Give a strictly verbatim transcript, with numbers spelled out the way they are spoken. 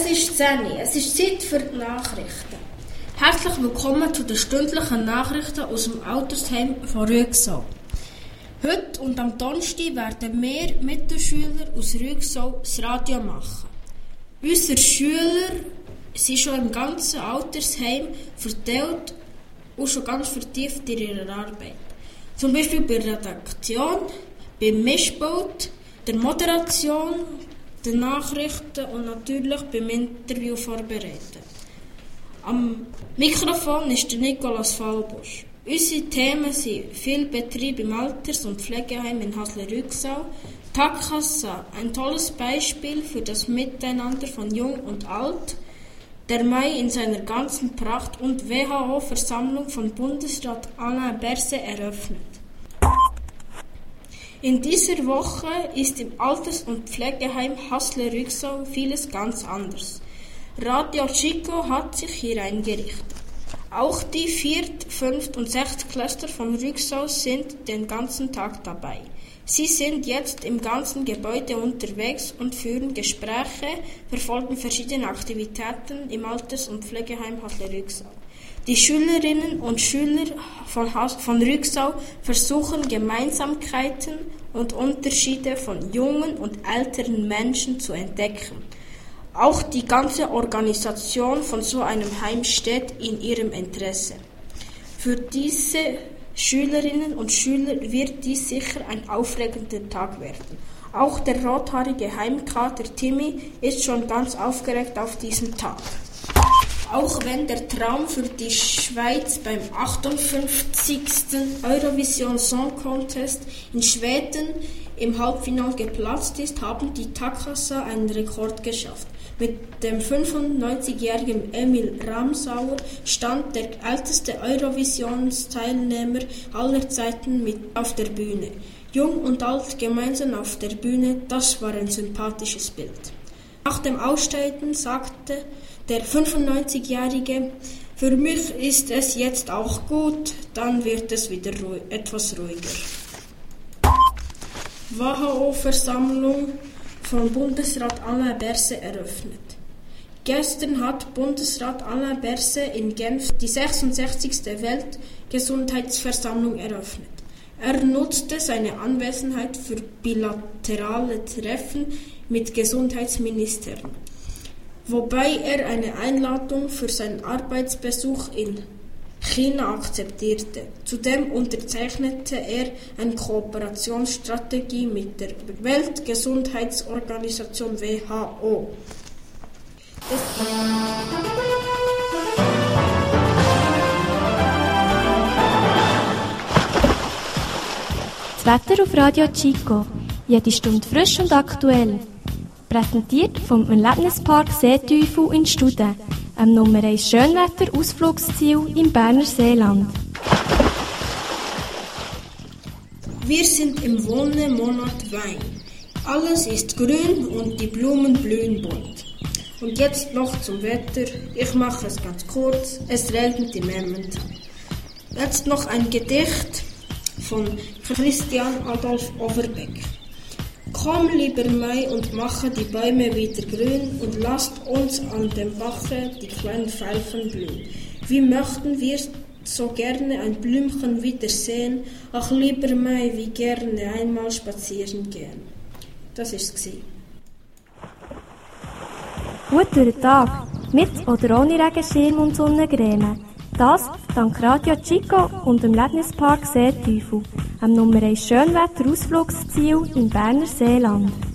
ist zehn Uhr, es ist Zeit für die Nachrichten. Herzlich willkommen zu den stündlichen Nachrichten aus dem Altersheim von Rüegsau. Heute und am Donnerstag werden wir Mittelschüler aus Rüegsau das Radio machen. Unsere Schüler sind schon im ganzen Altersheim verteilt und schon ganz vertieft in ihrer Arbeit. Zum Beispiel bei der Redaktion, beim Mischpult, der Moderation, den Nachrichten und natürlich beim Interview vorbereiten. Am Mikrofon ist der Nikolaus Fallbusch. Unsere Themen sind viel Betrieb im Alters- und Pflegeheim in Hasle-Rüegsau, Takassa, ein tolles Beispiel für das Miteinander von Jung und Alt, der Mai in seiner ganzen Pracht und W H O-Versammlung von Bundesrat Alain Berset eröffnet. In dieser Woche ist im Alters- und Pflegeheim Hasle-Rüegsau vieles ganz anders. Radio Chico hat sich hier eingerichtet. Auch die Viert-, Fünft- und Sechstklässler von Rüegsau sind den ganzen Tag dabei. Sie sind jetzt im ganzen Gebäude unterwegs und führen Gespräche, verfolgen verschiedene Aktivitäten im Alters- und Pflegeheim Hasle-Rüegsau. Die Schülerinnen und Schüler von, von Rüegsau versuchen Gemeinsamkeiten und Unterschiede von jungen und älteren Menschen zu entdecken. Auch die ganze Organisation von so einem Heim steht in ihrem Interesse. Für diese Schülerinnen und Schüler wird dies sicher ein aufregender Tag werden. Auch der rothaarige Heimkater Timmy ist schon ganz aufgeregt auf diesen Tag. Auch wenn der Traum für die Schweiz beim achtundfünfzigsten Eurovision Song Contest in Schweden im Halbfinale geplatzt ist, haben die Takassa einen Rekord geschafft. Mit dem fünfundneunzigjährigen Emil Ramsauer stand der älteste Eurovisionsteilnehmer aller Zeiten mit auf der Bühne. Jung und alt gemeinsam auf der Bühne, das war ein sympathisches Bild. Nach dem Aussteigen sagte der fünfundneunzigjährige, für mich ist es jetzt auch gut, dann wird es wieder ruhig, etwas ruhiger. W H O-Versammlung von Bundesrat Alain Berset eröffnet. Gestern hat Bundesrat Alain Berset in Genf die sechsundsechzigste Weltgesundheitsversammlung eröffnet. Er nutzte seine Anwesenheit für bilaterale Treffen mit Gesundheitsministern, wobei er eine Einladung für seinen Arbeitsbesuch in China akzeptierte. Zudem unterzeichnete er eine Kooperationsstrategie mit der Weltgesundheitsorganisation W H O. Das Wetter auf Radio Chico. Jede Stunde frisch und aktuell. Präsentiert vom Erlebnispark Seeteufel in Studen, einem Nummer eins Schönwetter-Ausflugsziel im Berner Seeland. Wir sind im Wonnemonat Wein. Alles ist grün und die Blumen blühen bunt. Und jetzt noch zum Wetter. Ich mache es ganz kurz. Es regnet im Emmental. Jetzt noch ein Gedicht von Christian Adolf Overbeck. Komm, lieber Mai, und mache die Bäume wieder grün und lasst uns an dem Bache die kleinen Veilchen blühen. Wie möchten wir so gerne ein Blümchen wiedersehen, ach lieber Mai, wie gerne einmal spazieren gehen. Das war es. Gut durch den Tag, mit oder ohne Regenschirm und Sonnencreme. Das dank Radio Chico und dem Erlebnispark Seeteufel, einem Nummer eins Schönwetter-Ausflugsziel im Berner Seeland.